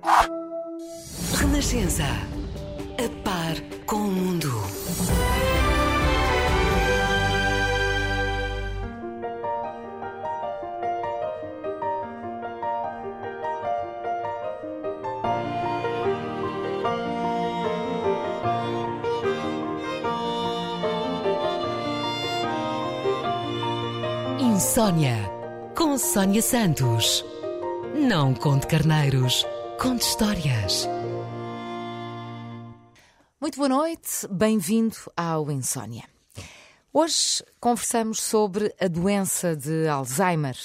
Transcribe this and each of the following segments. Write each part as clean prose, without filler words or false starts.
Renascença. A par com o mundo. Insónia, com Sónia Santos. Não conte carneiros, conte histórias. Muito boa noite, bem-vindo ao Insónia. Hoje conversamos sobre a doença de Alzheimer.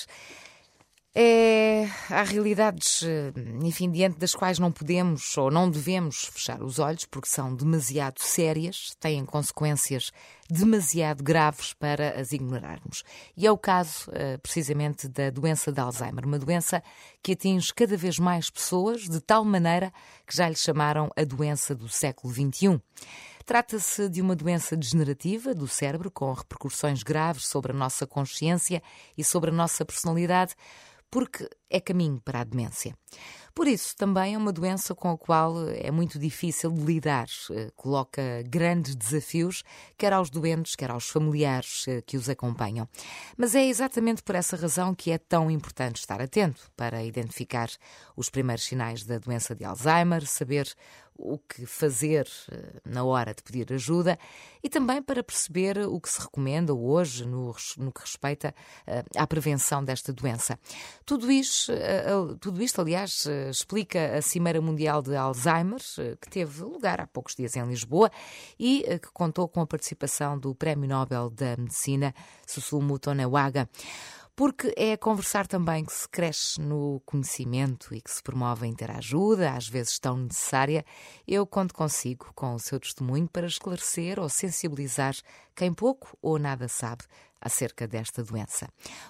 Há realidades, diante das quais não podemos ou não devemos fechar os olhos porque são demasiado sérias, têm consequências demasiado graves para as ignorarmos. E é o caso, precisamente, da doença de Alzheimer, uma doença que atinge cada vez mais pessoas, de tal maneira que já lhe chamaram a doença do século XXI. Trata-se de uma doença degenerativa do cérebro com repercussões graves sobre a nossa consciência e sobre a nossa personalidade, porque é caminho para a demência. Por isso, também é uma doença com a qual é muito difícil de lidar. Coloca grandes desafios, quer aos doentes, quer aos familiares que os acompanham. Mas é exatamente por essa razão que é tão importante estar atento para identificar os primeiros sinais da doença de Alzheimer, saber o que fazer na hora de pedir ajuda e também para perceber o que se recomenda hoje no que respeita à prevenção desta doença. Tudo isto, aliás, explica a Cimeira Mundial de Alzheimer, que teve lugar há poucos dias em Lisboa e que contou com a participação do Prémio Nobel da Medicina, Susumu Tonewaga. Porque é a conversar também que se cresce no conhecimento e que se promove a interajuda, às vezes tão necessária. Eu conto consigo, com o seu testemunho, para esclarecer ou sensibilizar quem pouco ou nada sabe acerca desta doença.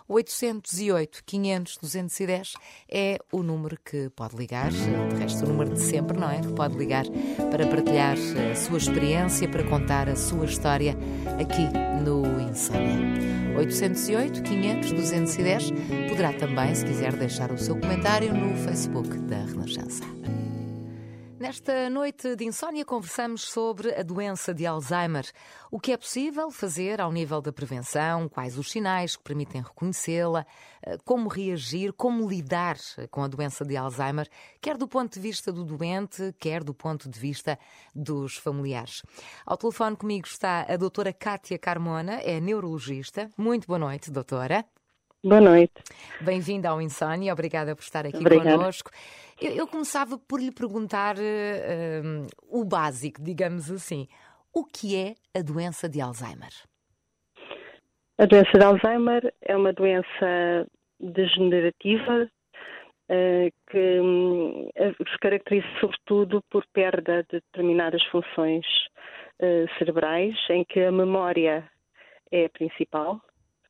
808-500-210 é o número que pode ligar, de resto o número de sempre, não é? Que pode ligar para partilhar a sua experiência, para contar a sua história aqui no Insónia. 808-500-210. Poderá também, se quiser, deixar o seu comentário no Facebook da Renascença. Nesta noite de insónia conversamos sobre a doença de Alzheimer. O que é possível fazer ao nível da prevenção, quais os sinais que permitem reconhecê-la, como reagir, como lidar com a doença de Alzheimer, quer do ponto de vista do doente, quer do ponto de vista dos familiares. Ao telefone comigo está a doutora Cátia Carmona, é neurologista. Muito boa noite, doutora. Boa noite. Bem-vinda ao Insónia, obrigada por estar aqui connosco. Eu começava por lhe perguntar o básico, digamos assim. O que é a doença de Alzheimer? A doença de Alzheimer é uma doença degenerativa que se caracteriza sobretudo por perda de determinadas funções cerebrais, em que a memória é a principal.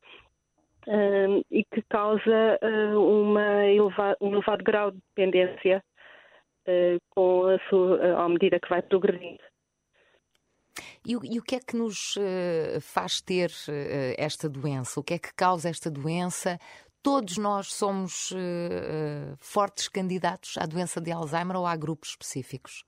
E que causa um elevado grau de dependência à medida que vai progredindo. E o que é que nos faz ter esta doença? O que é que causa esta doença? Todos nós somos fortes candidatos à doença de Alzheimer ou há grupos específicos?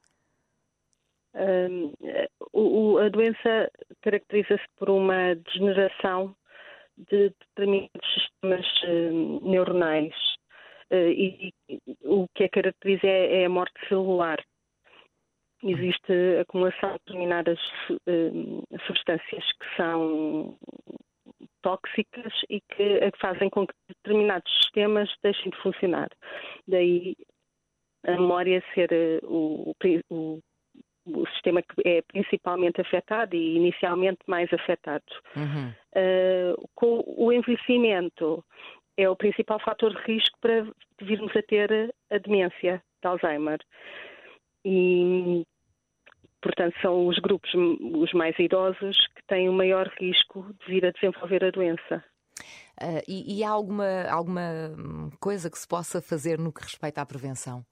A doença caracteriza-se por uma degeneração de determinados sistemas neuronais e o que a caracteriza é a morte celular. Existe a acumulação de determinadas substâncias que são tóxicas e que fazem com que determinados sistemas deixem de funcionar. Daí a memória ser o sistema que é principalmente afetado e inicialmente mais afetado. Uhum. Com o envelhecimento é o principal fator de risco para virmos a ter a demência de Alzheimer. E, portanto, são os grupos os mais idosos que têm o maior risco de vir a desenvolver a doença. E há alguma coisa que se possa fazer no que respeita à prevenção?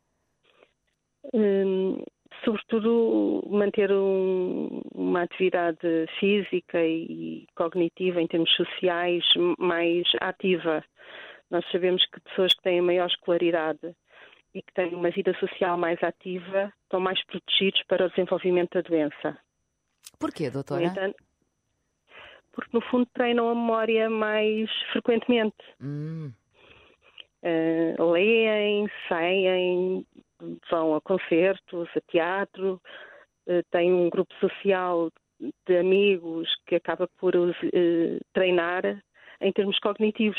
Sobretudo manter uma atividade física e cognitiva em termos sociais mais ativa. Nós sabemos que pessoas que têm maior escolaridade e que têm uma vida social mais ativa estão mais protegidos para o desenvolvimento da doença. Porquê, No doutora? entanto, porque no fundo treinam a memória mais frequentemente. Leem, saem, vão a concertos, a teatro, têm um grupo social de amigos que acaba por os treinar em termos cognitivos.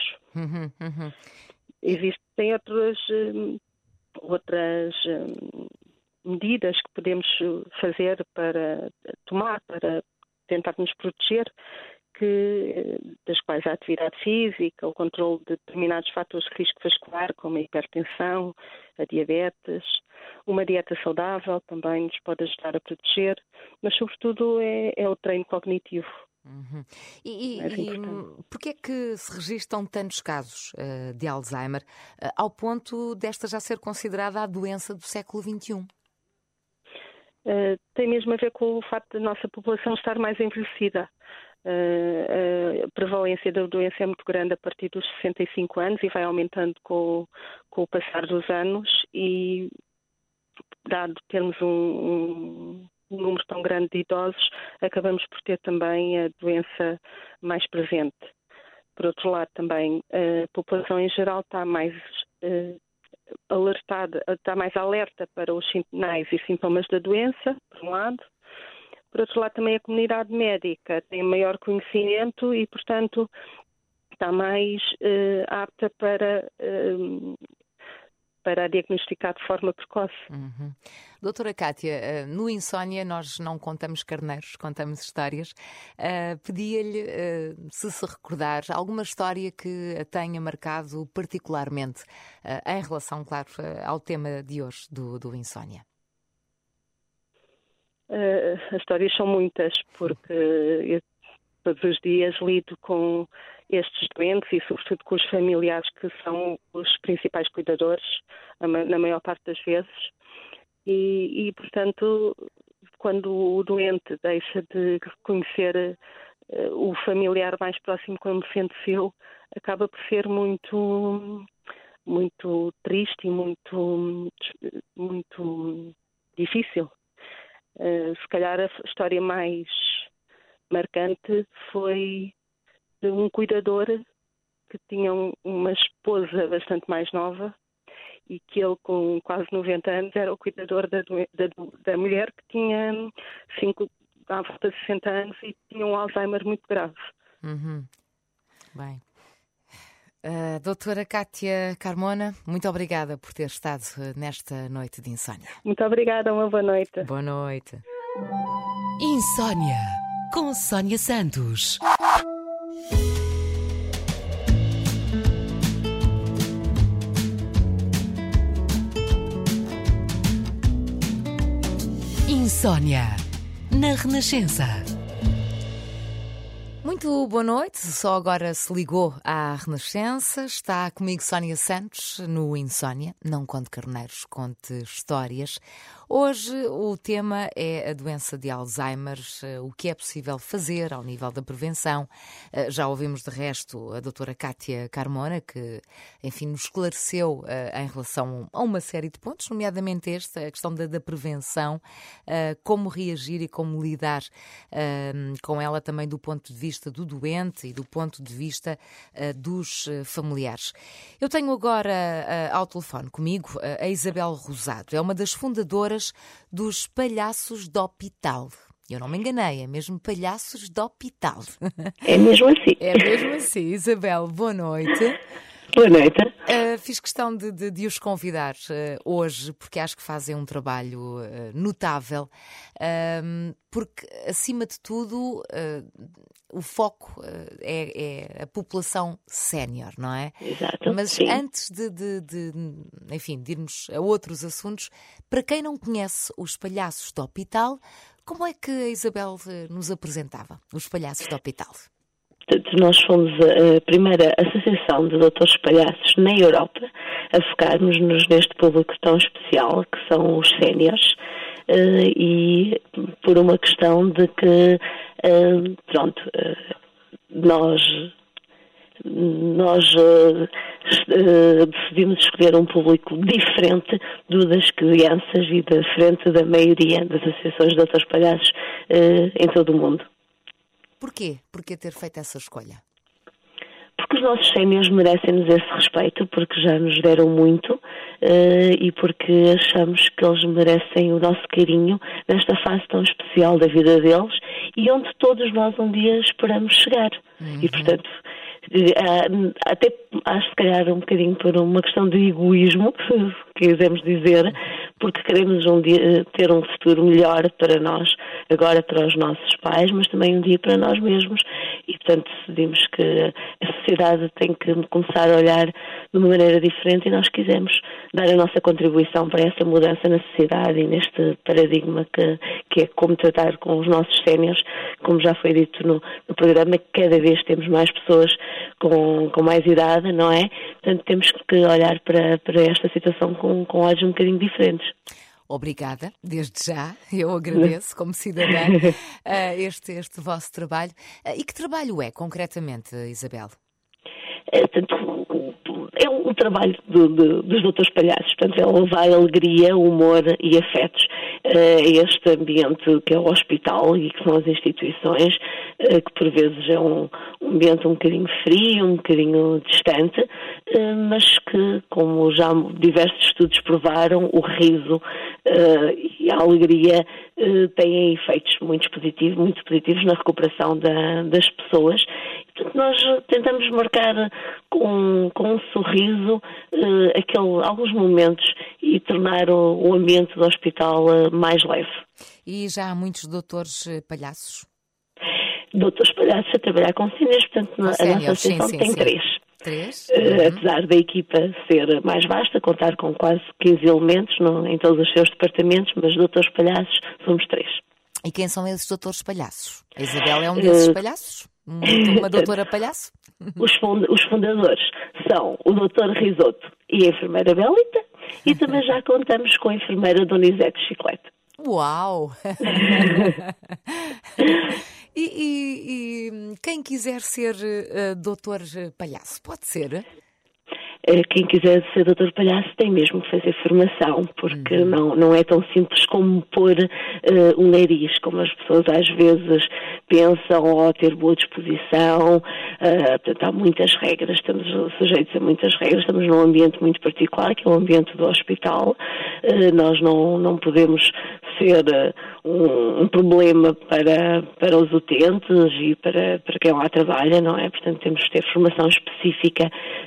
Existem outras medidas que podemos fazer para tomar, para tentar nos proteger, das quais a atividade física, o controle de determinados fatores de risco vascular, como a hipertensão, a diabetes, uma dieta saudável também nos pode ajudar a proteger, mas sobretudo é o treino cognitivo. E porquê é que se registram tantos casos de Alzheimer ao ponto desta já ser considerada a doença do século XXI? Tem mesmo a ver com o facto da nossa população estar mais envelhecida. A prevalência da doença é muito grande a partir dos 65 anos e vai aumentando com o passar dos anos, e dado termos um número tão grande de idosos, acabamos por ter também a doença mais presente. Por outro lado, também a população em geral está mais alertada, está mais alerta para os sinais e sintomas da doença, por um lado. Por outro lado, também a comunidade médica tem maior conhecimento e, portanto, está mais apta para diagnosticar de forma precoce. Doutora Cátia, no Insónia nós não contamos carneiros, contamos histórias. Pedia-lhe, se recordar, alguma história que a tenha marcado particularmente em relação, claro, ao tema de hoje do Insónia. As histórias são muitas, porque eu todos os dias lido com estes doentes e sobretudo com os familiares, que são os principais cuidadores na maior parte das vezes, e portanto, quando o doente deixa de reconhecer o familiar mais próximo como sendo seu, acaba por ser muito, muito triste e muito difícil. Se calhar a história mais marcante foi de um cuidador que tinha uma esposa bastante mais nova, e que ele, com quase 90 anos, era o cuidador da mulher, que tinha à volta de 60 anos e tinha um Alzheimer muito grave. Bem. Doutora Cátia Carmona, muito obrigada por ter estado nesta noite de insónia. Muito obrigada, uma boa noite. Boa noite. Insónia, com Sónia Santos. Insónia, na Renascença. Muito boa noite, só agora se ligou à Renascença. Está comigo Sónia Santos no Insónia. Não conte carneiros, conte histórias. Hoje o tema é a doença de Alzheimer, o que é possível fazer ao nível da prevenção. Já ouvimos de resto a doutora Cátia Carmona, que, enfim, nos esclareceu em relação a uma série de pontos, nomeadamente a questão da prevenção, como reagir e como lidar com ela também do ponto de vista do doente e do ponto de vista dos familiares. Eu tenho agora ao telefone comigo a Isabel Rosado, é uma das fundadoras dos Palhaços do Hospital. Eu não me enganei, é mesmo Palhaços do Hospital. É mesmo assim. É mesmo assim. Isabel, boa noite. Boa noite. Fiz questão de os convidar hoje, porque acho que fazem um trabalho notável, porque, acima de tudo, o foco é a população sénior, não é? Exato. Mas sim. antes enfim, de irmos a outros assuntos, para quem não conhece os Palhaços do Hospital, como é que a Isabel nos apresentava os Palhaços do Hospital? Nós fomos a primeira associação de doutores palhaços na Europa a focarmos-nos neste público tão especial, que são os séniores, e por uma questão de que, nós nós decidimos escolher um público diferente do das crianças e diferente da maioria das associações de doutores palhaços em todo o mundo. Porquê? Porquê ter feito essa escolha? Porque os nossos séniores merecem-nos esse respeito, porque já nos deram muito e porque achamos que eles merecem o nosso carinho nesta fase tão especial da vida deles e onde todos nós um dia esperamos chegar. E, portanto, até acho se calhar um bocadinho por uma questão de egoísmo, se quisermos dizer, porque queremos um dia ter um futuro melhor para nós, agora para os nossos pais, mas também um dia para nós mesmos e, portanto, decidimos que a sociedade tem que começar a olhar de uma maneira diferente e nós quisemos dar a nossa contribuição para essa mudança na sociedade e neste paradigma que é como tratar com os nossos séniores, como já foi dito no programa, que cada vez temos mais pessoas com mais idade, não é? Portanto, temos que olhar para esta situação com olhos um bocadinho diferentes. Obrigada, desde já, eu agradeço como cidadã este vosso trabalho. E que trabalho é, concretamente, Isabel? É um trabalho dos doutores palhaços, portanto é levar alegria, humor e afetos a este ambiente que é o hospital e que são as instituições, que por vezes é um ambiente um bocadinho frio, um bocadinho distante, mas que, como já diversos estudos provaram, o riso e a alegria têm efeitos muito positivos na recuperação das pessoas. Portanto, nós tentamos marcar com um sorriso alguns momentos e tornar o ambiente do hospital mais leve. E já há muitos doutores palhaços? Doutores palhaços a trabalhar com séniores, portanto, a nossa associação tem três. Três? Apesar da equipa ser mais vasta, contar com quase 15 elementos em todos os seus departamentos, mas doutores palhaços somos 3. E quem são esses doutores palhaços? A Isabel é um desses palhaços? Uma doutora palhaço? Os fundadores são o doutor Risoto e a enfermeira Belita e também já contamos com a enfermeira Donizete Chiclete. Uau! E quem quiser ser doutor palhaço, pode ser? Quem quiser ser doutor palhaço tem mesmo que fazer formação, porque não é tão simples como pôr um nariz, como as pessoas às vezes pensam, ou ter boa disposição. Portanto, há muitas regras, estamos sujeitos a muitas regras, estamos num ambiente muito particular, que é o ambiente do hospital. Nós não podemos ser um problema para os utentes e para quem lá trabalha, não é? Portanto, temos que ter formação específica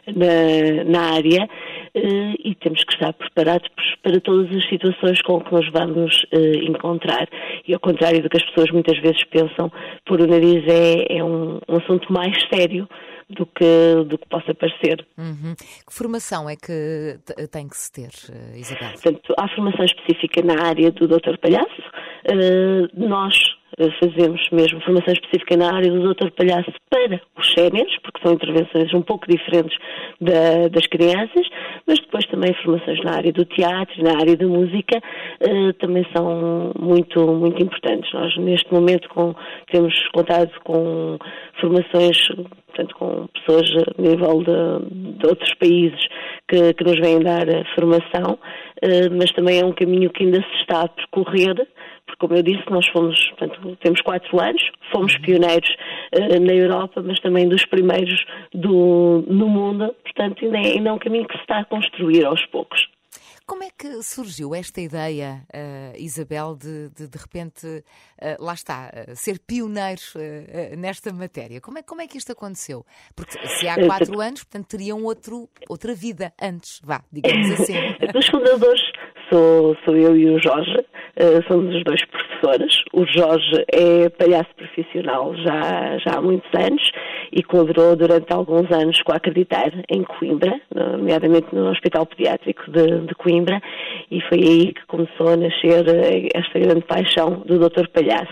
na área e temos que estar preparados para todas as situações com que nos vamos encontrar. E ao contrário do que as pessoas muitas vezes pensam, pôr o nariz é um assunto mais sério do que possa parecer. Que formação é que tem que se ter, Isabel? Portanto, há formação específica na área do doutor palhaço. Nós fazemos mesmo formação específica na área do doutor palhaço para os séniores, porque são intervenções um pouco diferentes das crianças, mas depois também formações na área do teatro, na área da música, também são muito, muito importantes. Nós, neste momento, temos contado com formações, portanto, com pessoas a nível de outros países que nos vêm dar formação, mas também é um caminho que ainda se está a percorrer, porque, como eu disse, nós temos 4 anos, fomos pioneiros na Europa, mas também dos primeiros no mundo, portanto, ainda é um caminho que se está a construir aos poucos. Como é que surgiu esta ideia, Isabel, de repente, lá está, ser pioneiro nesta matéria? Como é que isto aconteceu? Porque se há 4 anos, portanto, teriam outra vida antes, digamos assim. Os fundadores sou eu e o Jorge, somos os 2 professores. O Jorge é palhaço profissional já há muitos anos e colaborou durante alguns anos com a Acreditar em Coimbra, nomeadamente no Hospital Pediátrico de Coimbra, e foi aí que começou a nascer esta grande paixão do doutor palhaço.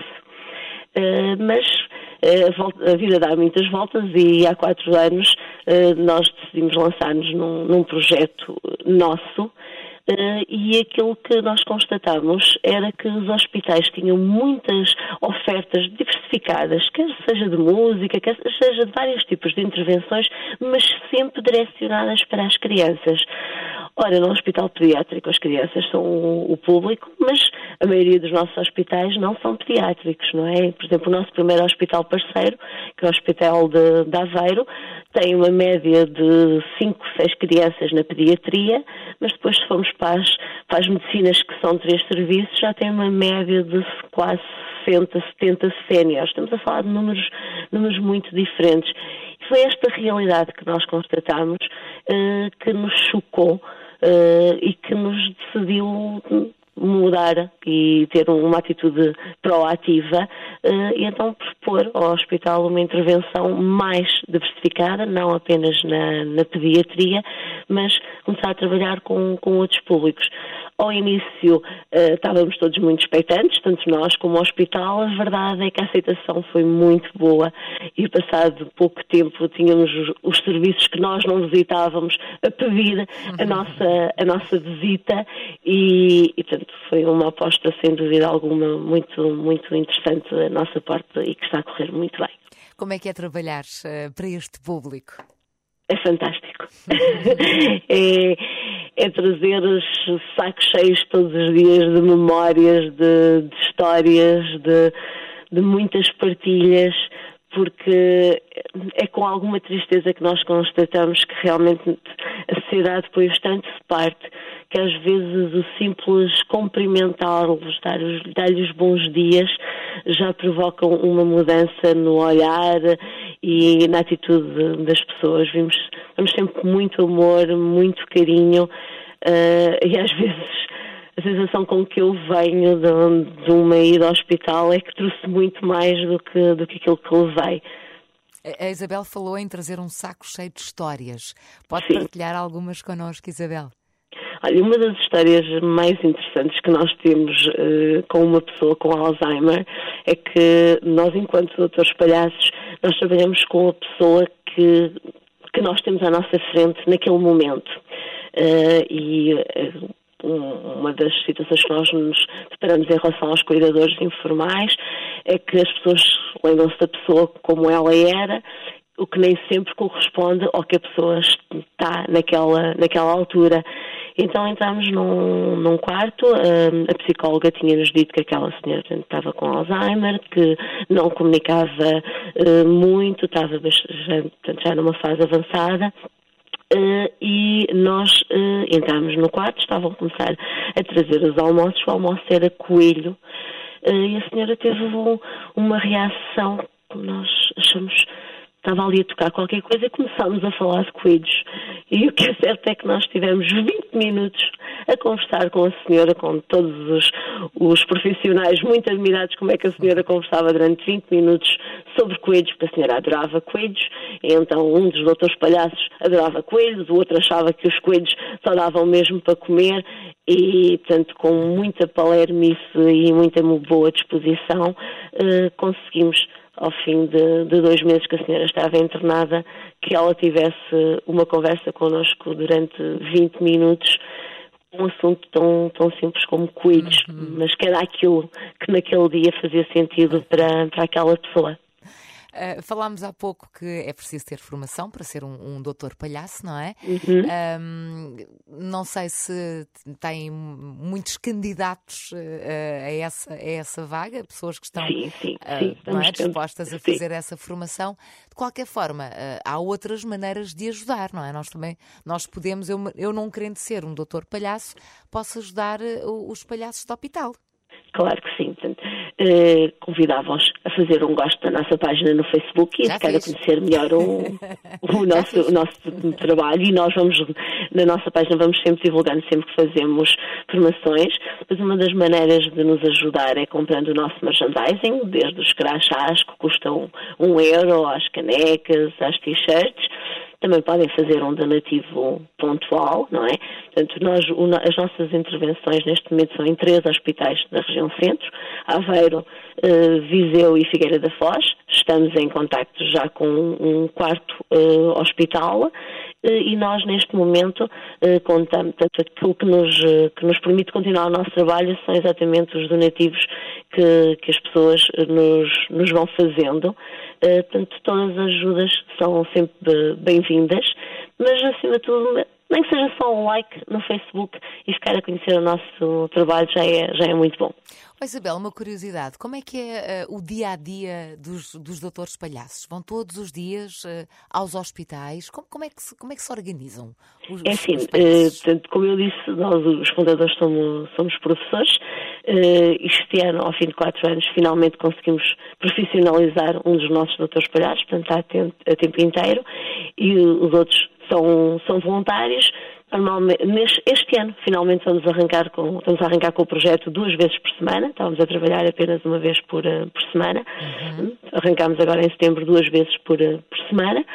Mas a vida dá muitas voltas e há 4 anos nós decidimos lançar-nos num projeto nosso, e aquilo que nós constatamos era que os hospitais tinham muitas ofertas diversificadas, quer seja de música, quer seja de vários tipos de intervenções, mas sempre direcionadas para as crianças. Ora, no hospital pediátrico as crianças são o público, mas a maioria dos nossos hospitais não são pediátricos, não é? Por exemplo, o nosso primeiro hospital parceiro, que é o Hospital de Aveiro, tem uma média de 5, 6 crianças na pediatria, mas depois se formos para as medicinas, que são 3 serviços, já tem uma média de quase 60, 70 séniores. Estamos a falar de números muito diferentes. E foi esta realidade que nós constatamos que nos chocou e que nos decidiu mudar e ter uma atitude proativa e então propor ao hospital uma intervenção mais diversificada, não apenas na pediatria, mas começar a trabalhar com outros públicos. Ao início estávamos todos muito expectantes, tanto nós como o hospital. A verdade é que a aceitação foi muito boa e passado pouco tempo tínhamos os serviços que nós não visitávamos a pedir a nossa visita e portanto, foi uma aposta sem dúvida alguma muito, muito interessante da nossa parte e que está a correr muito bem. Como é que é trabalhar para este público? É fantástico. É trazer os sacos cheios todos os dias de memórias, de histórias, de muitas partilhas, porque é com alguma tristeza que nós constatamos que realmente a sociedade põe-os tanto de parte que às vezes o simples cumprimentá-los, dar-lhes bons dias, já provoca uma mudança no olhar e na atitude das pessoas. Vemos sempre muito amor, muito carinho e às vezes a sensação com que eu venho de uma ida ao hospital é que trouxe muito mais do que aquilo que levei. A Isabel falou em trazer um saco cheio de histórias. Pode Sim. partilhar algumas connosco, Isabel? Olha, uma das histórias mais interessantes que nós temos com uma pessoa com Alzheimer é que nós, enquanto doutores palhaços, nós trabalhamos com a pessoa que nós temos à nossa frente naquele momento. Uma das situações que nós nos deparamos em relação aos cuidadores informais é que as pessoas lembram-se da pessoa como ela era, o que nem sempre corresponde ao que a pessoa está naquela altura. Então entramos num quarto, a psicóloga tinha-nos dito que aquela senhora estava com Alzheimer, que não comunicava muito, estava já numa fase avançada. E nós entramos no quarto, estavam a começar a trazer os almoços, o almoço era coelho, e a senhora teve uma reação que nós achamos, estava ali a tocar qualquer coisa e começámos a falar de coelhos. E o que é certo é que nós tivemos 20 minutos a conversar com a senhora, com todos os profissionais muito admirados como é que a senhora conversava durante 20 minutos sobre coelhos, porque a senhora adorava coelhos, e então um dos doutores palhaços adorava coelhos, o outro achava que os coelhos só davam mesmo para comer e, portanto, com muita palermice e muita boa disposição, conseguimos, ao fim de 2 meses que a senhora estava internada, que ela tivesse uma conversa connosco durante 20 minutos, um assunto tão simples como coelhos, mas que era aquilo que naquele dia fazia sentido para aquela pessoa. Falámos há pouco que é preciso ter formação para ser um doutor palhaço, não é? Não sei se tem muitos candidatos a essa vaga, pessoas que estão não é, dispostas a fazer essa formação. De qualquer forma, há outras maneiras de ajudar, não é? Nós podemos, eu não querendo ser um doutor palhaço, posso ajudar os palhaços do hospital. Claro que sim. Convidava-os a fazer um gosto da nossa página no Facebook e ficar a conhecer melhor o nosso trabalho, e nós na nossa página vamos sempre divulgando sempre que fazemos formações, mas uma das maneiras de nos ajudar é comprando o nosso merchandising, desde os crachás que custam €1, às canecas, às t-shirts. Também podem fazer um donativo pontual, não é? Portanto, as nossas intervenções neste momento são em 3 hospitais da região centro, Aveiro, Viseu e Figueira da Foz. Estamos em contacto já com um 4º hospital e nós neste momento contamos, portanto, aquilo que nos permite continuar o nosso trabalho são exatamente os donativos que as pessoas nos vão fazendo. Portanto, todas as ajudas são sempre bem-vindas, mas acima de tudo, nem que seja só um like no Facebook e ficar a conhecer o nosso trabalho já é muito bom. Isabel, uma curiosidade, como é que é o dia-a-dia dos doutores palhaços? Vão todos os dias aos hospitais? Como é que se organizam os palhaços? Portanto, como eu disse, nós os fundadores somos professores. Este ano, ao fim de 4 anos, finalmente conseguimos profissionalizar um dos nossos doutores palhaços, portanto está a tempo inteiro, e os outros são voluntários. Normalmente, este ano, finalmente estamos a arrancar com o projeto 2 vezes por semana. Estávamos a trabalhar apenas uma vez por semana. Arrancámos agora em setembro 2 vezes por semana.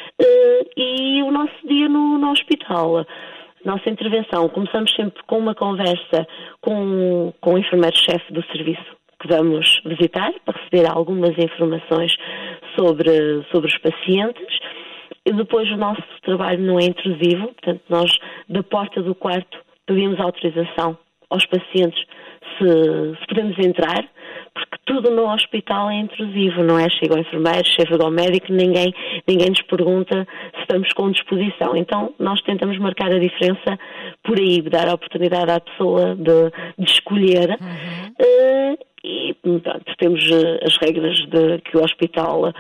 E o nosso dia no hospital, nossa intervenção, começamos sempre com uma conversa com o enfermeiro-chefe do serviço que vamos visitar, para receber algumas informações sobre os pacientes. E depois o nosso trabalho não é intrusivo, portanto nós da porta do quarto pedimos autorização aos pacientes se podemos entrar, porque tudo no hospital é intrusivo, não é? Chega o enfermeiro, chega o médico, ninguém nos pergunta se estamos com disposição. Então nós tentamos marcar a diferença por aí, dar a oportunidade à pessoa de escolher. E, portanto, temos as regras que o hospital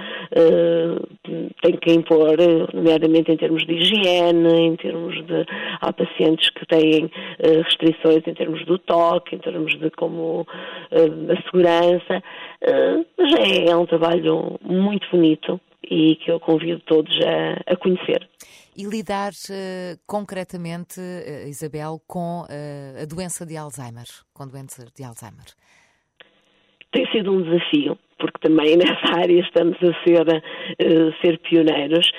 tem que impor, nomeadamente em termos de higiene, em termos de... Há pacientes que têm restrições em termos do toque, em termos de como a segurança, mas é um trabalho muito bonito e que eu convido todos a conhecer. E lidar concretamente, Isabel, com a doença de Alzheimer, com doenças de Alzheimer. Tem sido um desafio, porque também nessa área estamos a ser pioneiros,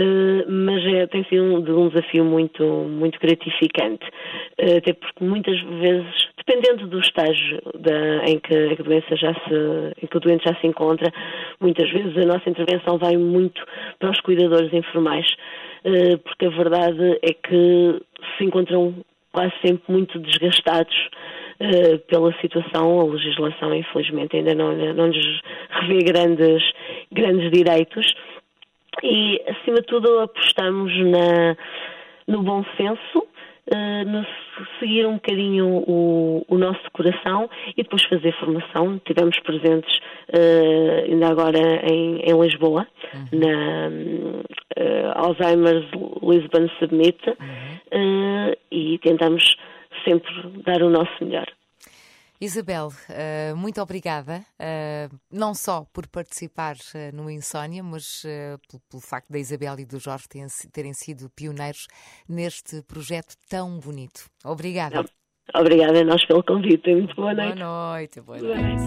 mas tem sido um desafio muito, muito gratificante, até porque muitas vezes, dependendo do estágio em que a doença em que o doente já se encontra, muitas vezes a nossa intervenção vai muito para os cuidadores informais, porque a verdade é que se encontram quase sempre muito desgastados pela situação. A legislação, infelizmente, ainda não lhes revê grandes direitos e, acima de tudo, apostamos no bom senso, no seguir um bocadinho o nosso coração e depois fazer formação. Tivemos presentes ainda agora em Lisboa, na Alzheimer's Lisbon Summit, e tentamos sempre dar o nosso melhor. Isabel, muito obrigada, não só por participar no Insónia, mas pelo facto da Isabel e do Jorge terem sido pioneiros neste projeto tão bonito. Obrigada. Obrigada a nós pelo convite. Muito boa noite. Boa noite. Boa noite.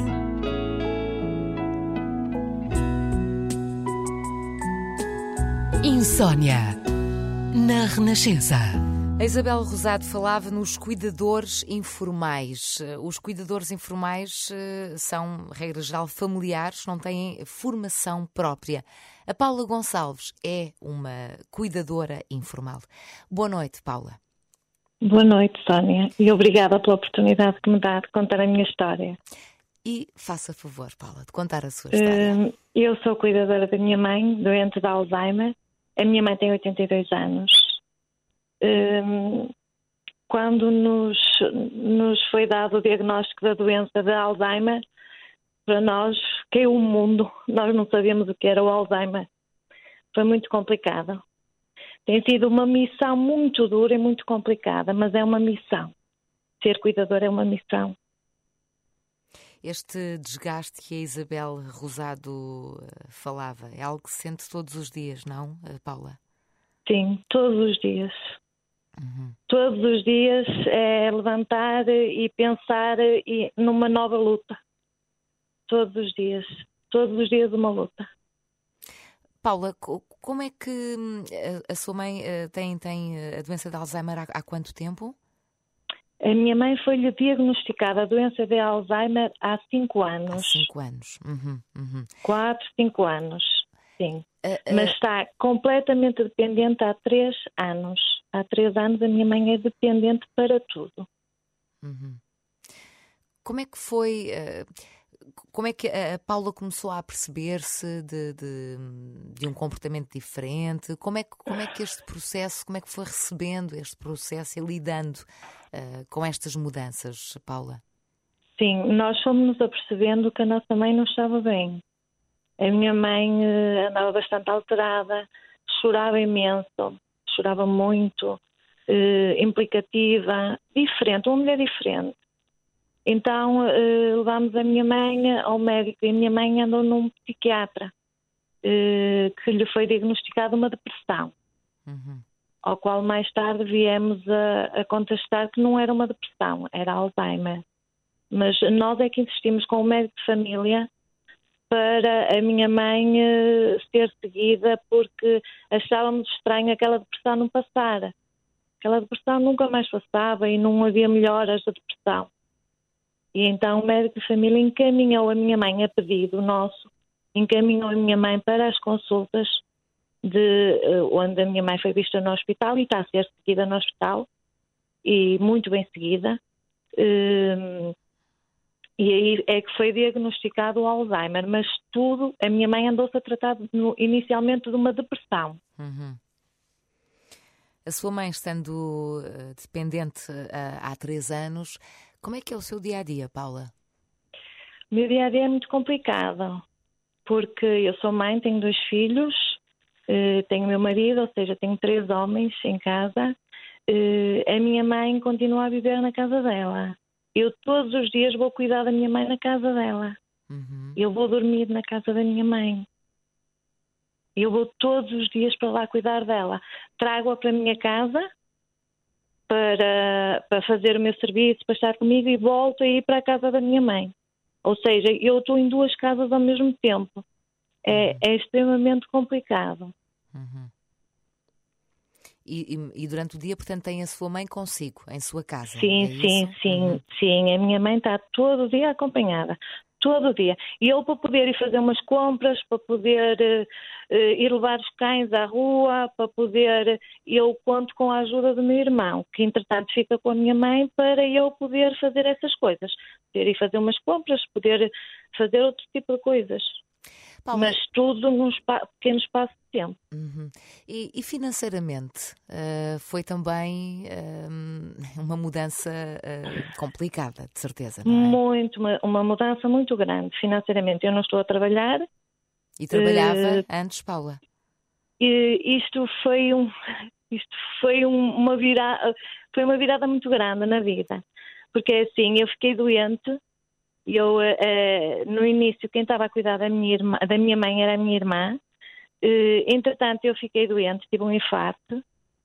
Insónia na Renascença. A Isabel Rosado falava nos cuidadores informais. Os cuidadores informais são, regra geral, familiares, não têm formação própria. A Paula Gonçalves é uma cuidadora informal. Boa noite, Paula. Boa noite, Sónia, e obrigada pela oportunidade que me dá de contar a minha história. E faça favor, Paula, de contar a sua história. Eu sou cuidadora da minha mãe, doente de Alzheimer. A minha mãe tem 82 anos. Quando nos foi dado o diagnóstico da doença de Alzheimer, para nós caiu o mundo. Nós não sabíamos o que era o Alzheimer. Foi muito complicado. Tem sido uma missão muito dura e muito complicada, mas é uma missão. Ser cuidador é uma missão. Este desgaste que a Isabel Rosado falava é algo que se sente todos os dias, não, Paula? Sim, todos os dias. Todos os dias é levantar e pensar numa nova luta. Todos os dias uma luta. Paula, como é que a sua mãe tem a doença de Alzheimer há quanto tempo? A minha mãe foi-lhe diagnosticada a doença de Alzheimer há 5 anos. Há 5 anos. 4, 5 anos, sim. Mas está completamente dependente há 3 anos. Há 3 anos a minha mãe é dependente para tudo. Uhum. Como é que foi... Como é que a Paula começou a perceber-se de um comportamento diferente? Como é que este processo, como é que foi recebendo este processo e lidando com estas mudanças, Paula? Sim, nós fomos-nos apercebendo que a nossa mãe não estava bem. A minha mãe andava bastante alterada, chorava imenso, chorava muito, implicativa, diferente, uma mulher diferente. Então levámos a minha mãe ao médico e a minha mãe andou num psiquiatra que lhe foi diagnosticada uma depressão, ao qual mais tarde viemos a contestar que não era uma depressão, era Alzheimer. Mas nós é que insistimos com o médico de família para a minha mãe ser seguida, porque achávamos estranho aquela depressão não passar. Aquela depressão nunca mais passava e não havia melhoras da depressão. E então o médico de família encaminhou a minha mãe, a pedido nosso, encaminhou a minha mãe para as consultas onde a minha mãe foi vista no hospital e está a ser seguida no hospital, e muito bem seguida. E aí é que foi diagnosticado o Alzheimer, mas tudo, a minha mãe andou-se a tratar inicialmente de uma depressão. A sua mãe estando dependente há 3 anos, como é que é o seu dia-a-dia, Paula? O meu dia-a-dia é muito complicado, porque eu sou mãe, tenho 2 filhos, tenho meu marido, ou seja, tenho 3 homens em casa. A minha mãe continua a viver na casa dela. Eu todos os dias vou cuidar da minha mãe na casa dela. Eu vou dormir na casa da minha mãe. Eu vou todos os dias para lá cuidar dela. Trago-a para a minha casa para fazer o meu serviço, para estar comigo, e volto a ir para a casa da minha mãe. Ou seja, eu estou em 2 casas ao mesmo tempo. É extremamente complicado. E durante o dia, portanto, tem a sua mãe consigo, em sua casa? Sim, sim. A minha mãe está todo o dia acompanhada. Todo o dia. E eu, para poder ir fazer umas compras, para poder ir levar os cães à rua, eu conto com a ajuda do meu irmão, que entretanto fica com a minha mãe, para eu poder fazer essas coisas. Poder ir fazer umas compras, poder fazer outro tipo de coisas. Paula, mas tudo num pequeno espaço de tempo. E financeiramente, foi também uma mudança complicada, de certeza, não é? Uma mudança muito grande financeiramente. Eu não estou a trabalhar. E trabalhava antes, Paula? Isto foi uma virada muito grande na vida. Porque é assim, eu fiquei doente. No início, quem estava a cuidar da minha mãe era a minha irmã. Entretanto, eu fiquei doente, tive um infarto.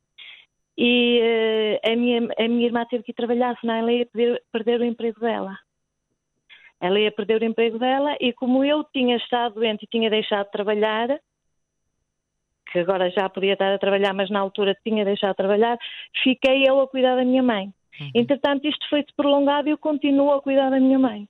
E a minha irmã teve que ir trabalhar, senão ela ia perder o emprego dela. Ela ia perder o emprego dela, e como eu tinha estado doente e tinha deixado de trabalhar, que agora já podia estar a trabalhar, mas na altura tinha deixado de trabalhar, fiquei eu a cuidar da minha mãe. Entretanto, isto foi-se prolongado e eu continuo a cuidar da minha mãe.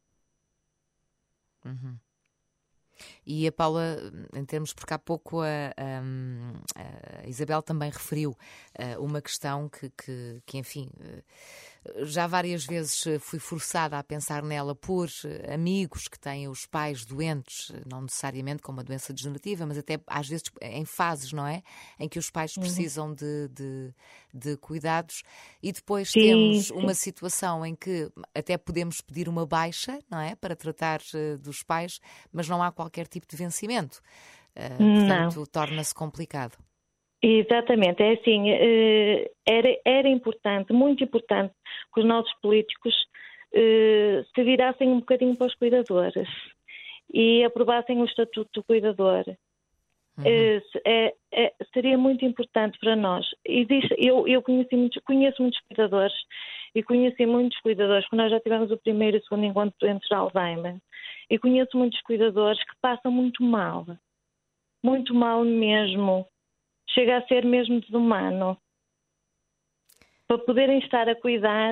E a Paula, em termos, porque há pouco a Isabel também referiu uma questão que enfim, já várias vezes fui forçada a pensar nela por amigos que têm os pais doentes, não necessariamente com uma doença degenerativa, mas até às vezes em fases, não é? Em que os pais precisam de cuidados, e depois temos uma situação em que até podemos pedir uma baixa, não é? Para tratar dos pais, mas não há qualquer tipo de vencimento. Portanto, torna-se complicado. Exatamente, é assim, era importante, muito importante, que os nossos políticos se virassem um bocadinho para os cuidadores e aprovassem o Estatuto do Cuidador. Seria muito importante para nós. Eu conheço muitos cuidadores, e conheci muitos cuidadores, porque nós já tivemos o primeiro e o segundo encontro de doentes de Alzheimer, e conheço muitos cuidadores que passam muito mal mesmo. Chega a ser mesmo desumano, para poderem estar a cuidar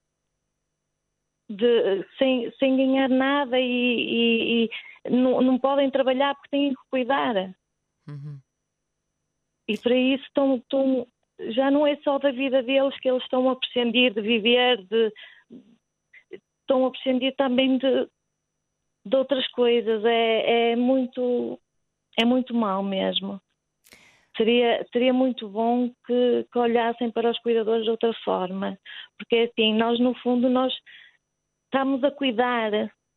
sem ganhar nada, e não podem trabalhar porque têm que cuidar. E para isso já não é só da vida deles que eles estão a prescindir de viver, estão a prescindir também de outras coisas. É muito mau mesmo. Seria muito bom que olhassem para os cuidadores de outra forma, porque é assim, nós no fundo nós estamos a cuidar,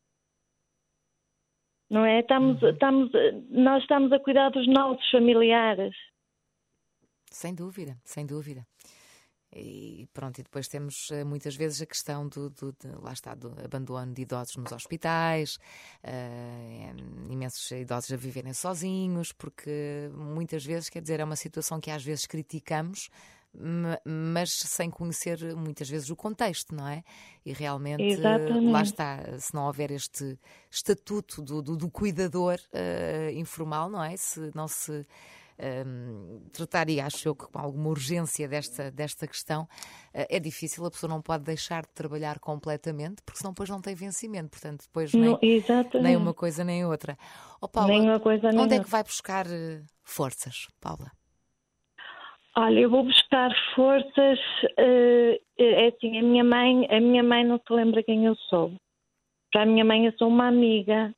não é? Nós estamos a cuidar dos nossos familiares. Sem dúvida, sem dúvida. E pronto, e depois temos muitas vezes a questão do abandono de idosos nos hospitais, imensos idosos a viverem sozinhos, porque muitas vezes, quer dizer, é uma situação que às vezes criticamos, mas sem conhecer muitas vezes o contexto, não é? E realmente, Exatamente. lá está, se não houver este estatuto do cuidador informal, não é? Se não se tratar, e acho eu que com alguma urgência desta questão, é difícil, a pessoa não pode deixar de trabalhar completamente, porque senão depois não tem vencimento, portanto depois nem uma coisa nem outra. Paula, nem uma coisa, nem onde é outra. que vai buscar forças, Paula? Olha, eu vou buscar forças, é assim, a minha mãe não se lembra quem eu sou. Para a minha mãe eu sou uma amiga,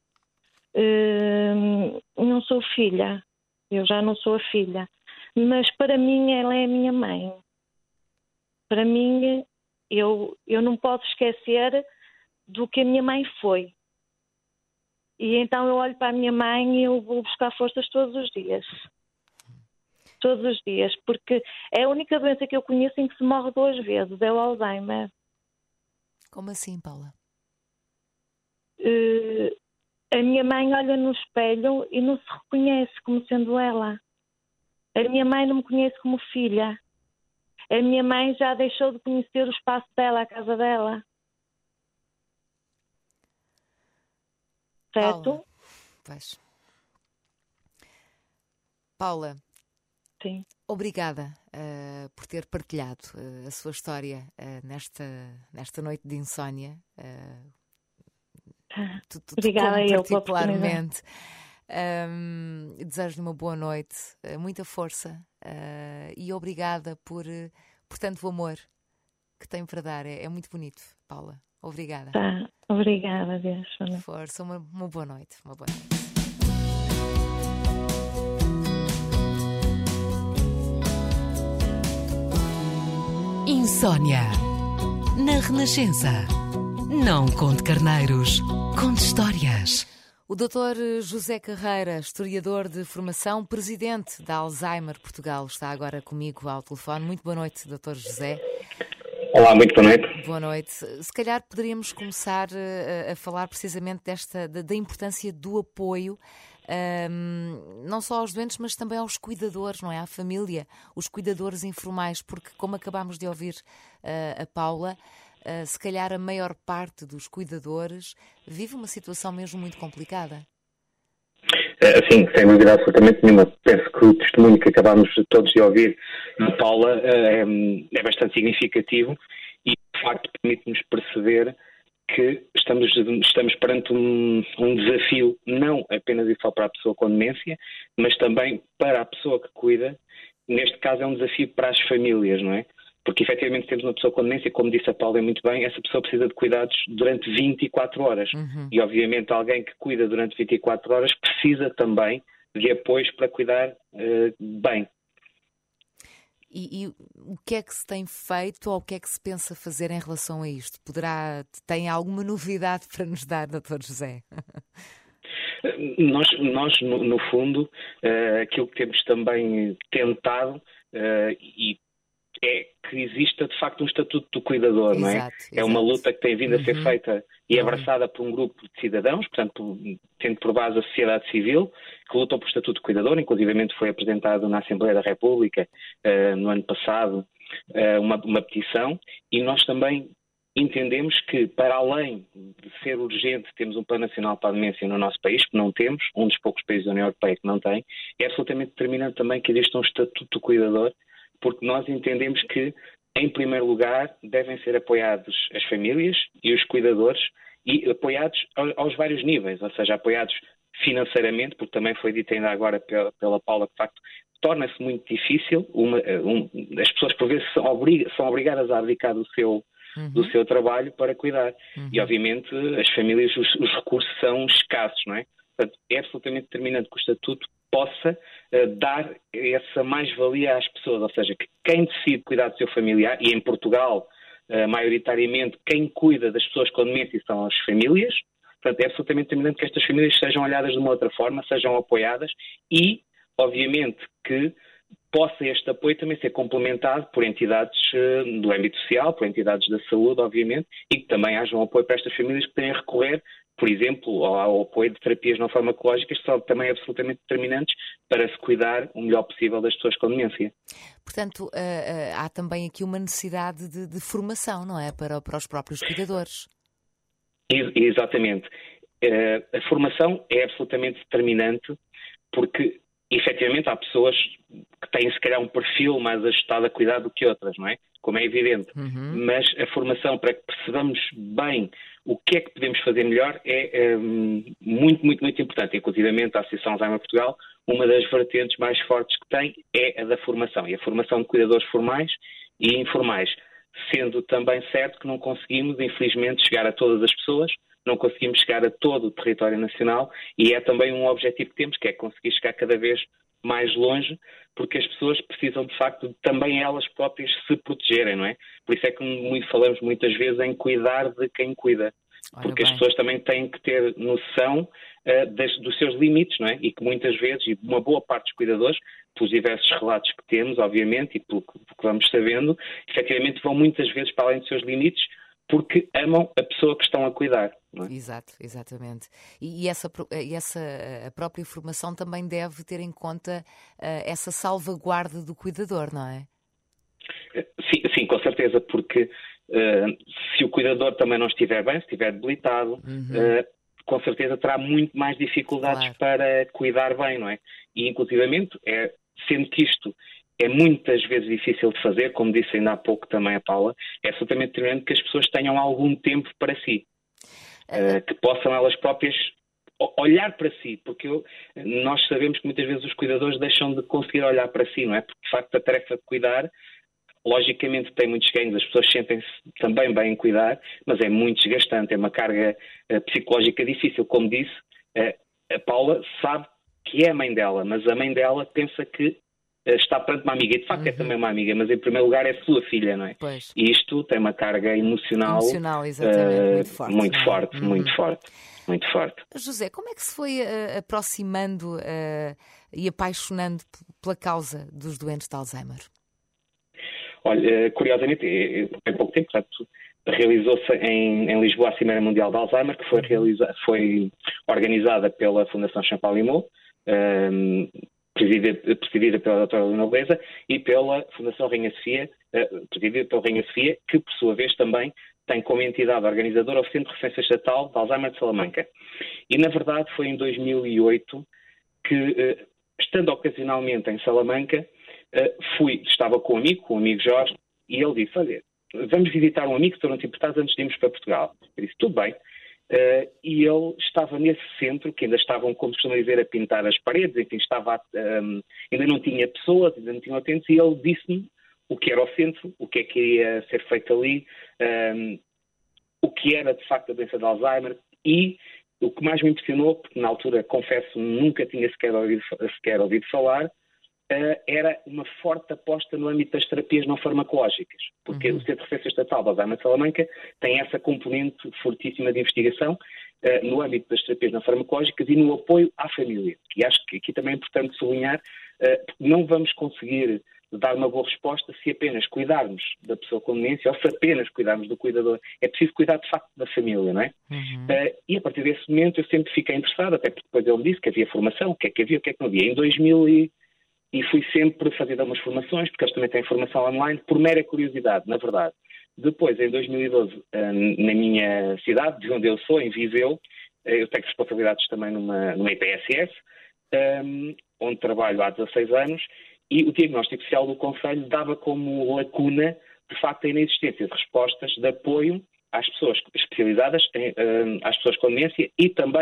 não sou filha. Eu já não sou a filha, mas para mim ela é a minha mãe. Para mim, eu não posso esquecer do que a minha mãe foi. E então eu olho para a minha mãe e eu vou buscar forças todos os dias. Todos os dias, porque é a única doença que eu conheço em que se morre 2 vezes, é o Alzheimer. Como assim, Paula? A minha mãe olha no espelho e não se reconhece como sendo ela. A minha mãe não me conhece como filha. A minha mãe já deixou de conhecer o espaço dela, a casa dela. Certo? Paula, pois. Paula, Sim. obrigada por ter partilhado a sua história nesta noite de insónia. Obrigada eu particularmente. Desejo-lhe uma boa noite, muita força e obrigada por tanto amor que tem para dar. É muito bonito, Paula. Obrigada. Tá. Obrigada, Deus. Força, uma boa noite. Uma boa noite. Insónia. Na Renascença. Não conte carneiros, conte histórias. O Dr. José Carreira, historiador de formação, presidente da Alzheimer Portugal, está agora comigo ao telefone. Muito boa noite, Dr. José. Olá, muito boa noite. Boa noite. Se calhar poderíamos começar a falar precisamente da importância do apoio, não só aos doentes, mas também aos cuidadores, não é? À família, os cuidadores informais, porque como acabámos de ouvir a Paula, se calhar a maior parte dos cuidadores vive uma situação mesmo muito complicada. Sim, sem dúvida absolutamente nenhuma. Penso que o testemunho que acabámos todos de ouvir de Paula é bastante significativo e, de facto, permite-nos perceber que estamos perante um desafio não apenas e só para a pessoa com demência, mas também para a pessoa que cuida. Neste caso é um desafio para as famílias, não é? Porque efetivamente temos uma pessoa com demência, como disse a Paula muito bem, essa pessoa precisa de cuidados durante 24 horas. E obviamente alguém que cuida durante 24 horas precisa também de apoios para cuidar bem. E o que é que se tem feito ou o que é que se pensa fazer em relação a isto? Tem alguma novidade para nos dar, Dr. José? Nós no fundo, aquilo que temos também tentado e é que exista de facto um estatuto do cuidador, não é? Exato. É uma luta que tem vindo a ser feita e abraçada por um grupo de cidadãos, portanto, tendo por base a sociedade civil, que lutou por estatuto de cuidador, inclusivamente foi apresentado na Assembleia da República no ano passado uma petição, e nós também entendemos que, para além de ser urgente, temos um Plano Nacional para a Demência no nosso país, que não temos, um dos poucos países da União Europeia que não tem, é absolutamente determinante também que exista um estatuto do cuidador, porque nós entendemos que, em primeiro lugar, devem ser apoiados as famílias e os cuidadores, e apoiados aos vários níveis, ou seja, apoiados financeiramente, porque também foi dito ainda agora pela Paula, que de facto torna-se muito difícil, as pessoas por vezes são obrigadas a abdicar do seu trabalho para cuidar. E obviamente as famílias, os recursos são escassos, não é? Portanto, é absolutamente determinante que o Estatuto possa dar essa mais-valia às pessoas, ou seja, que quem decide cuidar do seu familiar, e em Portugal, maioritariamente, quem cuida das pessoas com demência são as famílias. Portanto, é absolutamente determinante que estas famílias sejam olhadas de uma outra forma, sejam apoiadas e, obviamente, que possa este apoio também ser complementado por entidades do âmbito social, por entidades da saúde, obviamente, e que também haja um apoio para estas famílias que têm a recorrer, por exemplo, ao apoio de terapias não farmacológicas, que são também absolutamente determinantes para se cuidar o melhor possível das pessoas com demência. Portanto, há também aqui uma necessidade de formação, não é? Para os próprios cuidadores. Exatamente. A formação é absolutamente determinante porque, efetivamente, há pessoas que têm, se calhar, um perfil mais ajustado a cuidar do que outras, não é? Como é evidente. Mas a formação, para que percebamos bem o que é que podemos fazer melhor, é muito, muito, muito importante. Inclusivamente, a Associação Alzheimer Portugal, uma das vertentes mais fortes que tem é a da formação. E a formação de cuidadores formais e informais. Sendo também certo que não conseguimos, infelizmente, chegar a todas as pessoas, não conseguimos chegar a todo o território nacional e é também um objetivo que temos, que é conseguir chegar cada vez mais longe, porque as pessoas precisam, de facto, de também elas próprias se protegerem, não é? Por isso é que falamos muitas vezes em cuidar de quem cuida, porque as pessoas também têm que ter noção dos seus limites, não é? E que muitas vezes, e uma boa parte dos cuidadores, pelos diversos relatos que temos, obviamente, e pelo que vamos sabendo, efetivamente vão muitas vezes para além dos seus limites, porque amam a pessoa que estão a cuidar. Não é? Exato, exatamente. E a própria formação também deve ter em conta essa salvaguarda do cuidador, não é? Sim, com certeza, porque se o cuidador também não estiver bem, se estiver debilitado, com certeza terá muito mais dificuldades para cuidar bem, não é? E, inclusivamente, sendo que isto é muitas vezes difícil de fazer, como disse ainda há pouco também a Paula, é absolutamente determinante que as pessoas tenham algum tempo para si, que possam elas próprias olhar para si, porque nós sabemos que muitas vezes os cuidadores deixam de conseguir olhar para si, não é? Porque, de facto, a tarefa de cuidar, logicamente, tem muitos ganhos, as pessoas sentem-se também bem em cuidar, mas é muito desgastante, é uma carga psicológica difícil. Como disse, a Paula sabe que é a mãe dela, mas a mãe dela pensa que está perante uma amiga, e de facto é também uma amiga, mas em primeiro lugar é sua filha, não é? Pois. E isto tem uma carga emocional exatamente, muito forte. Muito forte. José, como é que se foi aproximando e apaixonando pela causa dos doentes de Alzheimer? Olha, curiosamente, em pouco tempo, portanto, realizou-se em Lisboa a Cimeira Mundial de Alzheimer, que foi organizada pela Fundação Champalimau, presidida pela doutora Helena Beleza, e pela Fundação Rainha Sofia, presidida pela Rainha Sofia, que por sua vez também tem como entidade organizadora o Centro de Referência Estatal de Alzheimer de Salamanca. E na verdade foi em 2008 que, estando ocasionalmente em Salamanca, estava com o amigo Jorge, e ele disse: olha, vamos visitar um amigo, se tu não te importares, antes de irmos para Portugal. Eu disse: tudo bem. E ele estava nesse centro, que ainda estavam, como costuma dizer, a pintar as paredes, enfim, ainda não tinha pessoas, ainda não tinha utentes, e ele disse-me o que era o centro, o que é que ia ser feito ali, o que era de facto a doença de Alzheimer, e o que mais me impressionou, porque na altura, confesso, nunca tinha sequer ouvido falar, era uma forte aposta no âmbito das terapias não farmacológicas, porque o Centro de Referência Estatal de Alzheimer de Salamanca tem essa componente fortíssima de investigação no âmbito das terapias não farmacológicas e no apoio à família. E acho que aqui também é importante sublinhar, não vamos conseguir dar uma boa resposta se apenas cuidarmos da pessoa com demência ou se apenas cuidarmos do cuidador. É preciso cuidar, de facto, da família, não é? E a partir desse momento eu sempre fiquei interessado, até porque depois ele disse que havia formação, o que é que havia, o que é que não havia. Em 2000 e fui sempre fazer algumas formações, porque eles também têm formação online, por mera curiosidade, na verdade. Depois, em 2012, na minha cidade, de onde eu sou, em Viseu, eu tenho responsabilidades também numa IPSS, onde trabalho há 16 anos, e o diagnóstico social do Conselho dava como lacuna, de facto, a inexistência de respostas de apoio às pessoas especializadas, às pessoas com demência e também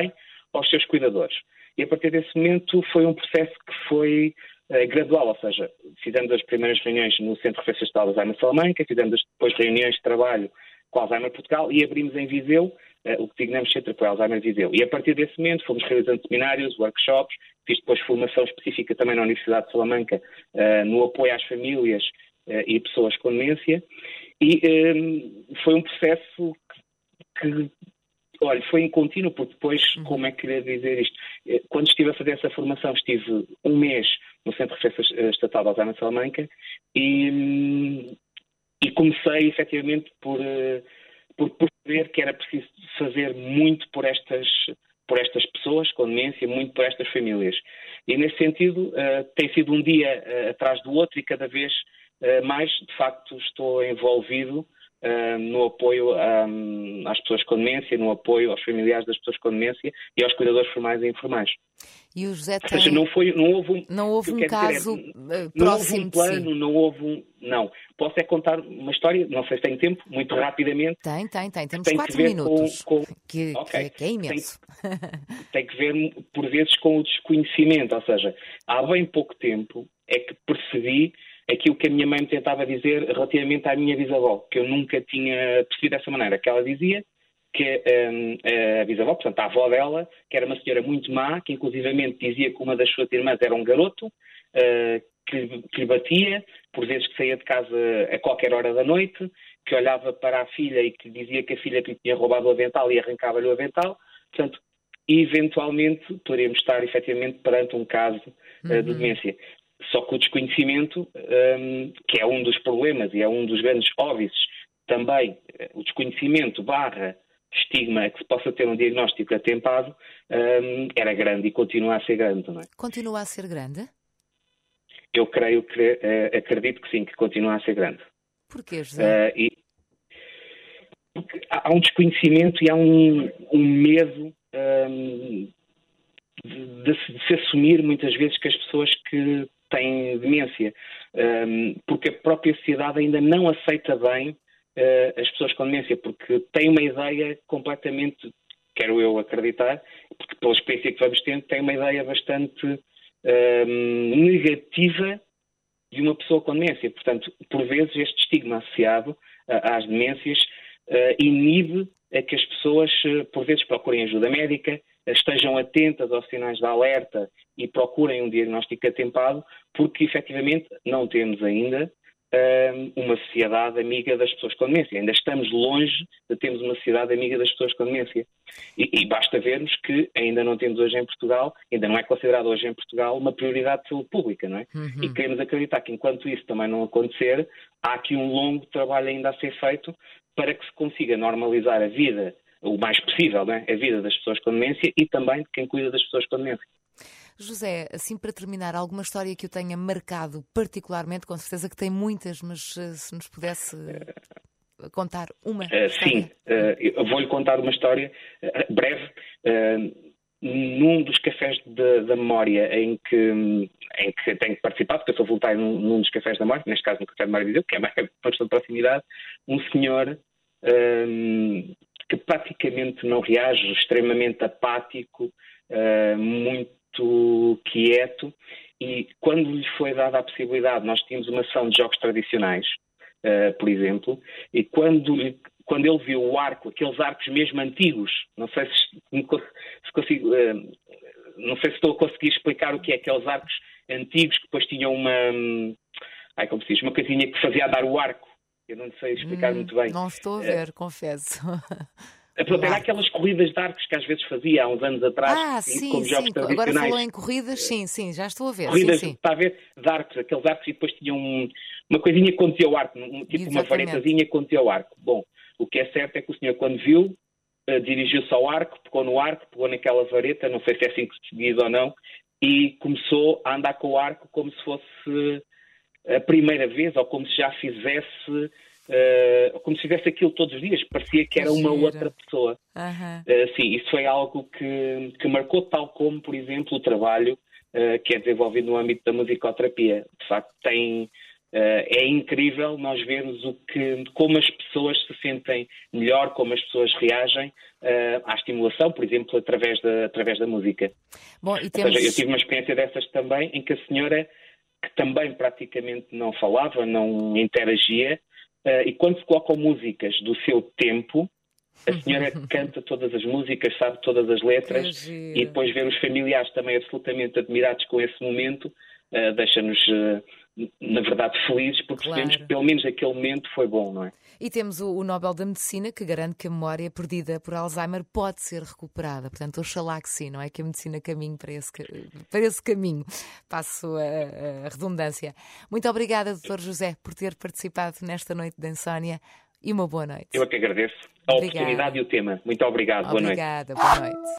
aos seus cuidadores. E a partir desse momento foi um processo que foi gradual, ou seja, fizemos as primeiras reuniões no Centro de Referência Estatal de Alzheimer Salamanca, fizemos depois reuniões de trabalho com a Alzheimer Portugal e abrimos em Viseu o que designamos Centro de Apoio Alzheimer Viseu. E a partir desse momento fomos realizando seminários, workshops, fiz depois formação específica também na Universidade de Salamanca no apoio às famílias e pessoas com demência, e foi um processo que olha, foi em contínuo, porque depois, como é que queria dizer isto? Quando estive a fazer essa formação, estive um mês no Centro de Referência Estatal de Alzheimer Salamanca e comecei efetivamente por perceber que era preciso fazer muito por estas pessoas com demência, muito por estas famílias. E nesse sentido tem sido um dia atrás do outro e cada vez mais, de facto, estou envolvido no apoio às pessoas com demência, no apoio aos familiares das pessoas com demência e aos cuidadores formais e informais. E o José Ou seja, não houve um caso próximo não houve um plano, de si. não houve um... Não. Posso é contar uma história, não sei se tenho tempo, muito rapidamente. Tem. Temos Tem 4 que ver minutos, que é Tem, imenso. tem que ver, por vezes, com o desconhecimento. Ou seja, há bem pouco tempo é que percebi aquilo que a minha mãe me tentava dizer relativamente à minha bisavó, que eu nunca tinha percebido dessa maneira. Que ela dizia que a bisavó, portanto a avó dela, que era uma senhora muito má, que inclusivamente dizia que uma das suas irmãs era um garoto, que lhe batia, por vezes que saía de casa a qualquer hora da noite, que olhava para a filha e que dizia que a filha lhe tinha roubado o avental e arrancava-lhe o avental. Portanto, eventualmente poderíamos estar efetivamente perante um caso de demência. Só que o desconhecimento, que é um dos problemas e é um dos grandes óbices, também o desconhecimento / estigma que se possa ter um diagnóstico atempado, era grande e continua a ser grande, não é? Continua a ser grande? Eu acredito que sim, que continua a ser grande. Porquê, José? Porque há um desconhecimento e há um medo de se assumir muitas vezes que as pessoas que têm demência, porque a própria sociedade ainda não aceita bem as pessoas com demência, porque tem uma ideia completamente, quero eu acreditar, porque pela experiência que vamos tendo, tem uma ideia bastante negativa de uma pessoa com demência. Portanto, por vezes este estigma associado às demências inibe a que as pessoas, por vezes, procurem ajuda médica, estejam atentas aos sinais de alerta e procurem um diagnóstico atempado, porque efetivamente não temos ainda uma sociedade amiga das pessoas com demência. Ainda estamos longe de termos uma sociedade amiga das pessoas com demência. E basta vermos que ainda não temos hoje em Portugal, ainda não é considerado hoje em Portugal uma prioridade de saúde pública, não é? E queremos acreditar que enquanto isso também não acontecer, há aqui um longo trabalho ainda a ser feito para que se consiga normalizar a vida, o mais possível, não é? A vida das pessoas com demência e também de quem cuida das pessoas com demência. José, assim para terminar, alguma história que o tenha marcado particularmente? Com certeza que tem muitas, mas se nos pudesse contar uma Sim, eu vou-lhe contar uma história breve. Num dos cafés da memória em que tenho participado, porque eu sou voluntário num dos cafés da memória, neste caso no Café de Memória de Viseu, que é uma questão de proximidade, um senhor que praticamente não reage, extremamente apático, muito quieto, e quando lhe foi dada a possibilidade, nós tínhamos uma sessão de jogos tradicionais, por exemplo, e quando ele viu o arco, aqueles arcos mesmo antigos, não sei se consigo, não sei se estou a conseguir explicar o que é aqueles arcos antigos que depois tinham como se diz, uma coisinha que fazia dar o arco. Eu não sei explicar muito bem. Não estou a ver, confesso. Era aquelas corridas de arcos que às vezes fazia há uns anos atrás, como jogos tradicionais. Agora falou em corridas, sim, já estou a ver. Corridas, sim. Está a ver, de arcos, aqueles arcos, e depois tinham uma coisinha que contia o arco, tipo uma varetazinha que contia o arco. Bom, o que é certo é que o senhor, quando viu, dirigiu-se ao arco, pegou naquela vareta, não sei se é assim que se diz ou não, e começou a andar com o arco como se fosse a primeira vez, ou como se já fizesse... como se fizesse aquilo todos os dias, parecia que era uma outra pessoa. Sim, isso foi algo que marcou, tal como, por exemplo, o trabalho que é desenvolvido no âmbito da musicoterapia. De facto, tem É incrível nós vermos como as pessoas se sentem melhor, como as pessoas reagem à estimulação, por exemplo, através da música. Bom, Ou seja, eu tive uma experiência dessas também, em que a senhora, que também praticamente não falava, não interagia, e quando se colocam músicas do seu tempo, a senhora canta todas as músicas, sabe todas as letras, e depois ver os familiares também absolutamente admirados com esse momento, deixa-nos, na verdade, felizes, porque percebemos que pelo menos aquele momento foi bom, não é? E temos o Nobel da Medicina, que garante que a memória perdida por Alzheimer pode ser recuperada. Portanto, oxalá que sim, não é? Que a medicina caminhe para esse caminho. Passo a redundância. Muito obrigada, Dr. José, por ter participado nesta noite de insónia, e uma boa noite. Eu é que agradeço a oportunidade e o tema. Muito obrigado. Boa noite. Obrigada, boa noite.